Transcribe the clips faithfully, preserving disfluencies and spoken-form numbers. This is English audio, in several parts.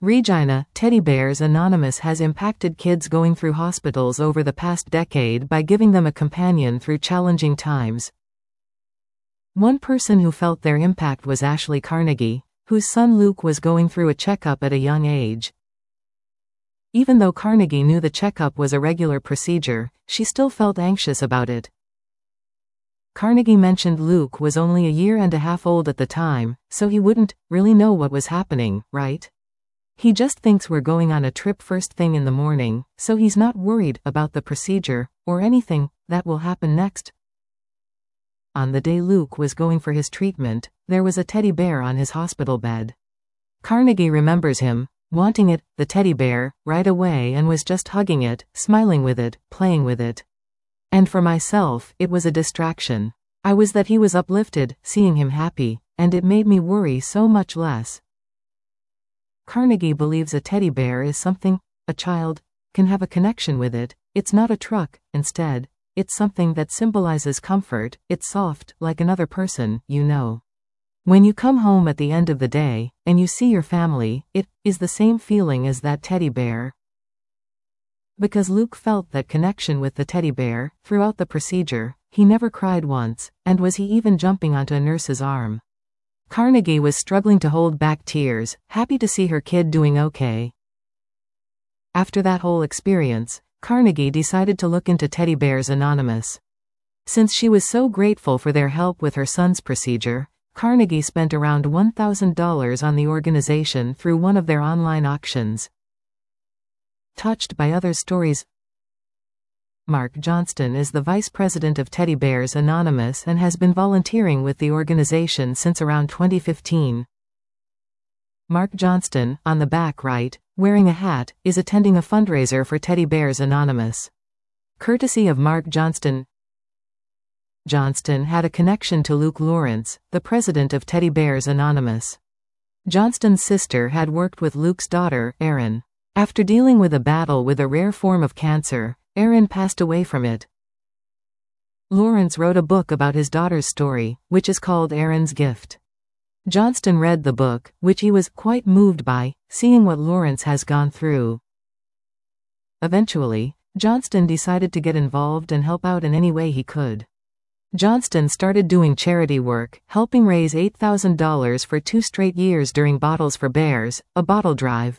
Regina, Teddy Bears Anonymous has impacted kids going through hospitals over the past decade by giving them a companion through challenging times. One person who felt their impact was Ashley Carnegie, whose son Luke was going through a checkup at a young age. Even though Carnegie knew the checkup was a regular procedure, she still felt anxious about it. Carnegie mentioned Luke was only a year and a half old at the time, so he wouldn't really know what was happening, right? He just thinks we're going on a trip first thing in the morning, so he's not worried about the procedure, or anything that will happen next. On the day Luke was going for his treatment, there was a teddy bear on his hospital bed. Carnegie remembers him wanting it, the teddy bear, right away and was just hugging it, smiling with it, playing with it. And for myself, it was a distraction. I was that he was uplifted, seeing him happy, and it made me worry so much less. Carnegie believes a teddy bear is something a child can have a connection with it. It's not a truck, instead, it's something that symbolizes comfort. It's soft, like another person, you know. When you come home at the end of the day, and you see your family, it is the same feeling as that teddy bear. Because Luke felt that connection with the teddy bear throughout the procedure, he never cried once, and was he even jumping onto a nurse's arm. Carnegie was struggling to hold back tears, happy to see her kid doing okay. After that whole experience, Carnegie decided to look into Teddy Bears Anonymous. Since she was so grateful for their help with her son's procedure, Carnegie spent around one thousand dollars on the organization through one of their online auctions. Touched by others' stories, Mark Johnston is the vice president of Teddy Bears Anonymous and has been volunteering with the organization since around twenty fifteen. Mark Johnston, on the back right, wearing a hat, is attending a fundraiser for Teddy Bears Anonymous. Courtesy of Mark Johnston. Johnston had a connection to Luke Lawrence, the president of Teddy Bears Anonymous. Johnston's sister had worked with Luke's daughter, Erin. After dealing with a battle with a rare form of cancer, Erin passed away from it. Lawrence wrote a book about his daughter's story, which is called Erin's Gift. Johnston read the book, which he was quite moved by, seeing what Lawrence has gone through. Eventually, Johnston decided to get involved and help out in any way he could. Johnston started doing charity work, helping raise eight thousand dollars for two straight years during Bottles for Bears, a bottle drive.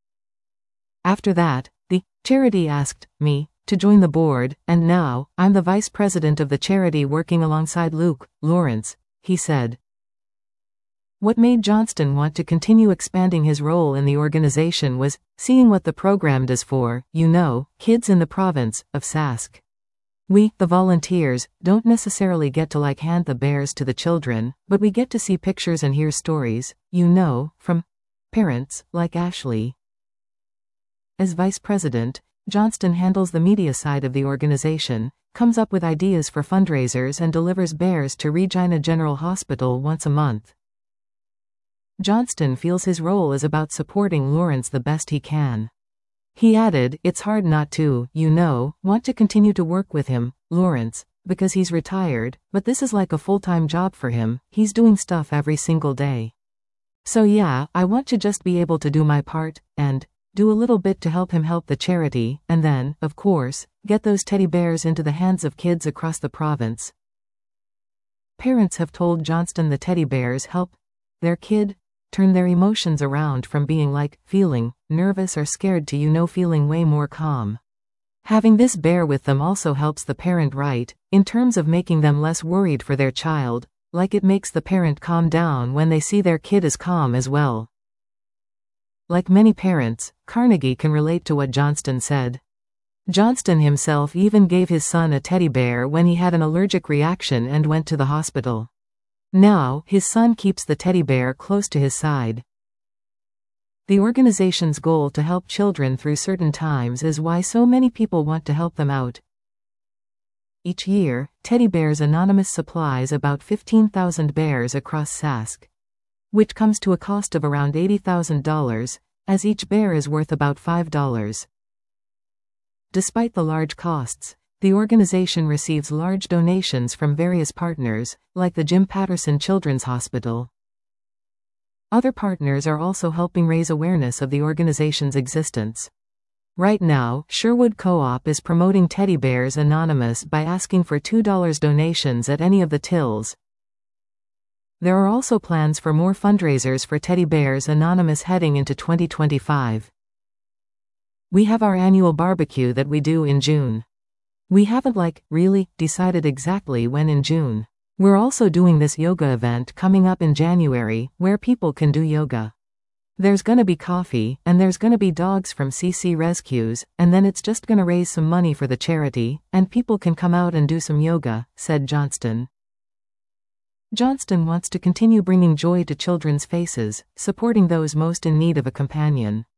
After that, the charity asked me to join the board, and now, I'm the vice president of the charity working alongside Luke Lawrence, he said. What made Johnston want to continue expanding his role in the organization was seeing what the program does for, you know, kids in the province of Sask. We, the volunteers, don't necessarily get to like hand the bears to the children, but we get to see pictures and hear stories, you know, from parents like Ashley. As vice president, Johnston handles the media side of the organization, comes up with ideas for fundraisers and delivers bears to Regina General Hospital once a month. Johnston feels his role is about supporting Lawrence the best he can. He added, it's hard not to, you know, want to continue to work with him, Lawrence, because he's retired, but this is like a full-time job for him, he's doing stuff every single day. So yeah, I want to just be able to do my part, and do a little bit to help him help the charity, and then, of course, get those teddy bears into the hands of kids across the province. Parents have told Johnston the teddy bears help their kid turn their emotions around from being like, feeling nervous or scared to you know feeling way more calm. Having this bear with them also helps the parent right, in terms of making them less worried for their child, like it makes the parent calm down when they see their kid is calm as well. Like many parents, Carnegie can relate to what Johnston said. Johnston himself even gave his son a teddy bear when he had an allergic reaction and went to the hospital. Now, his son keeps the teddy bear close to his side. The organization's goal to help children through certain times is why so many people want to help them out. Each year, Teddy Bears Anonymous supplies about fifteen thousand bears across Sask, which comes to a cost of around eighty thousand dollars, as each bear is worth about five dollars. Despite the large costs, the organization receives large donations from various partners, like the Jim Patterson Children's Hospital. Other partners are also helping raise awareness of the organization's existence. Right now, Sherwood Co-op is promoting Teddy Bears Anonymous by asking for two dollar donations at any of the tills. There are also plans for more fundraisers for Teddy Bears Anonymous heading into twenty twenty-five. We have our annual barbecue that we do in June. We haven't like, really, decided exactly when in June. We're also doing this yoga event coming up in January, where people can do yoga. There's gonna be coffee, and there's gonna be dogs from C C Rescues, and then it's just gonna raise some money for the charity, and people can come out and do some yoga, said Johnston. Johnston wants to continue bringing joy to children's faces, supporting those most in need of a companion.